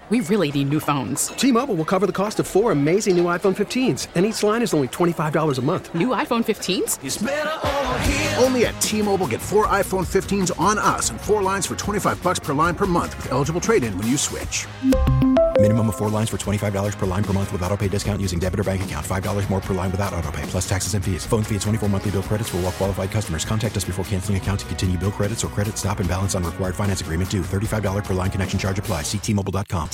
We really need new phones. T-Mobile will cover the cost of 4 amazing new iPhone 15s, and each line is only $25 a month. New iPhone 15s? It's better over here. Only at T-Mobile, get 4 iPhone 15s on us and 4 lines for $25 per line per month with eligible trade-in when you switch. Minimum of 4 lines for $25 per line per month with autopay discount using debit or bank account. $5 more per line without autopay, plus taxes and fees. Phone fee at 24 monthly bill credits for well-qualified customers. Contact us before canceling account to continue bill credits or credit stop and balance on required finance agreement due. $35 per line connection charge applies. See T-Mobile.com.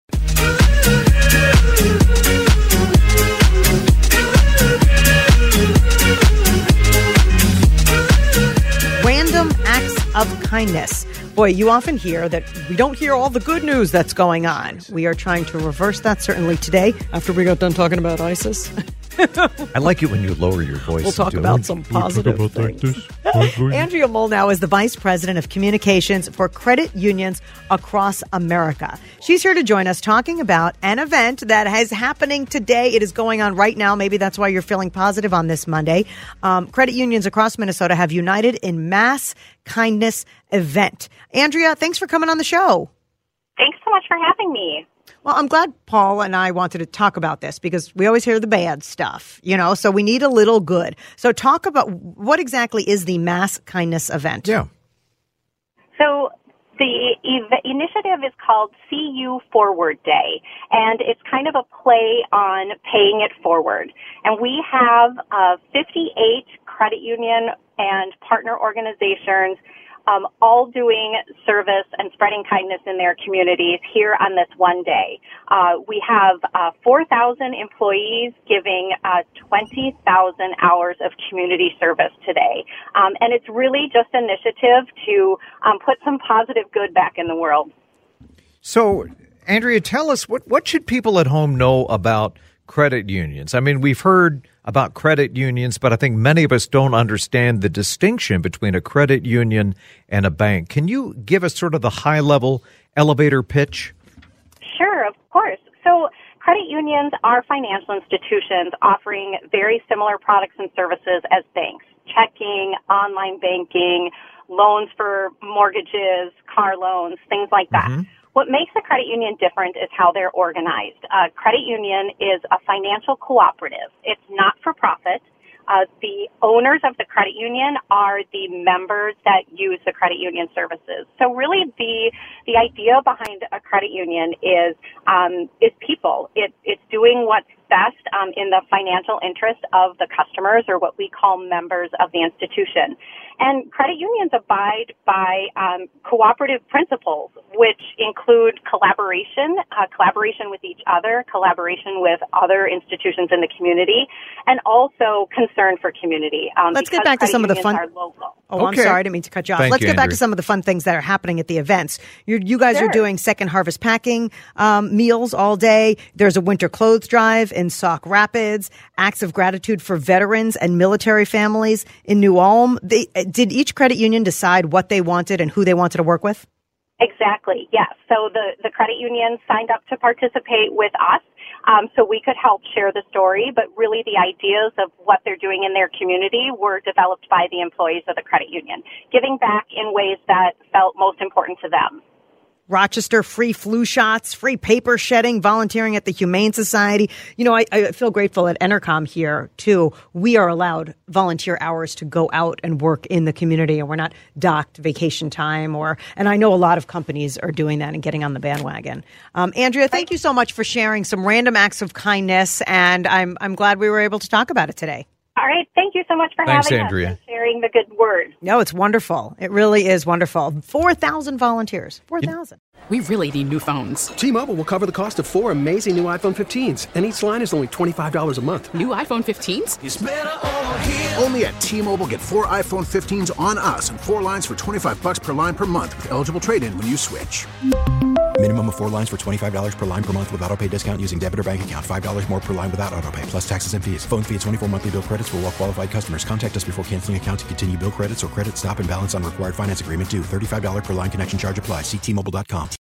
Random acts of kindness. Boy, you often hear that we don't hear all the good news that's going on. We are trying to reverse that, certainly today, after we got done talking about ISIS. I like it when you lower your voice. We'll talk about some positive things. Andrea Molnow is the Vice President of Communications for credit unions across America. She's here to join us talking about an event that is happening today. It is going on right now. Maybe that's why you're feeling positive on this Monday. Credit unions across Minnesota have united in mass kindness event. Andrea, thanks for coming on the show. Thanks so much for having me. Well, I'm glad Paul and I wanted to talk about this because we always hear the bad stuff, so we need a little good. So talk about what exactly is the Mass Kindness event? Yeah. So the initiative is called See You Forward Day, and it's kind of a play on paying it forward. And we have 58 credit union and partner organizations all doing service and spreading kindness in their communities here on this one day. We have 4,000 employees giving 20,000 hours of community service today. And it's really just an initiative to put some positive good back in the world. So, Andrea, tell us, what should people at home know about credit unions? I mean, we've heard about credit unions, but I think many of us don't understand the distinction between a credit union and a bank. Can you give us sort of the high-level elevator pitch? Sure, of course. So credit unions are financial institutions offering very similar products and services as banks: checking, online banking, loans for mortgages, car loans, things like that. Mm-hmm. What makes a credit union different is how they're organized. A credit union is a financial cooperative. It's not for profit. The owners of the credit union are the members that use the credit union services. So really the idea behind a credit union is people. It's doing what's best in the financial interest of the customers, or what we call members of the institution. And credit unions abide by cooperative principles, which include collaboration with each other, collaboration with other institutions in the community, and also concern for community. Let's get back to some of the fun. Oh, okay. I'm sorry, I didn't mean to cut you off. Let's get back to some of the fun things that are happening at the events. You guys are doing second harvest packing meals all day. There's a winter clothes drive in Sauk Rapids, acts of gratitude for veterans and military families in New Ulm. Did each credit union decide what they wanted and who they wanted to work with? Exactly, yes. So the credit union signed up to participate with us so we could help share the story, but really the ideas of what they're doing in their community were developed by the employees of the credit union, giving back in ways that felt most important to them. Rochester, free flu shots, free paper shedding, volunteering at the Humane Society. I feel grateful at Entercom here, too. We are allowed volunteer hours to go out and work in the community, and we're not docked vacation time. And I know a lot of companies are doing that and getting on the bandwagon. Andrea, thank you so much for sharing some random acts of kindness, and I'm glad we were able to talk about it today. All right. Thank you so much for having Andrea. us and sharing the good word. No, it's wonderful. It really is wonderful. 4,000 volunteers. 4,000. We really need new phones. T-Mobile will cover the cost of 4 amazing new iPhone 15s, and each line is only $25 a month. New iPhone 15s? It's better over here. Only at T-Mobile, get 4 iPhone 15s on us and 4 lines for $25 per line per month with eligible trade-in when you switch. Minimum of 4 lines for $25 per line per month with autopay discount using debit or bank account. $5 more per line without autopay, plus taxes and fees. Phone fee at 24 monthly bill credits for well-qualified customers. Contact us before canceling account to continue bill credits or credit stop and balance on required finance agreement due. $35 per line connection charge applies. See T-Mobile.com.